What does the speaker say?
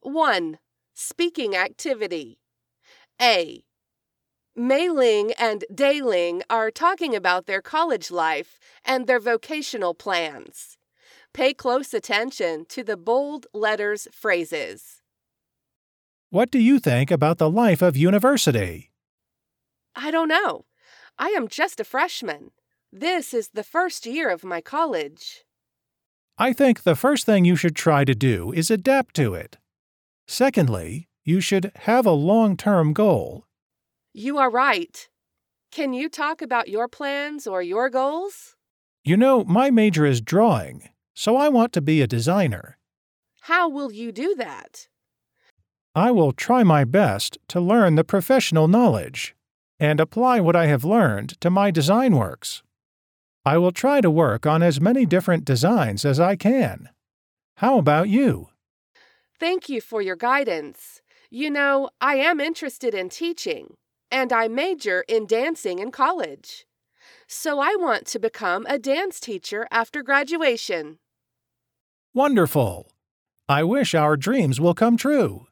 1. Speaking activity. A. Mei Ling and Dai Ling are talking about their college life and their vocational plans. Pay close attention to the bold letters phrases. What do you think about the life of university? I don't know. I am just a freshman. This is the first year of my college. I think the first thing you should try to do is adapt to it. Secondly, you should have a long-term goal. You are right. Can you talk about your plans or your goals? You know, my major is drawing, so I want to be a designer. How will you do that? I will try my best to learn the professional knowledge and apply what I have learned to my design works. I will try to work on as many different designs as I can. How about you? Thank you for your guidance. You know, I am interested in teaching, and I major in dancing in college. So I want to become a dance teacher after graduation. Wonderful! I wish our dreams will come true.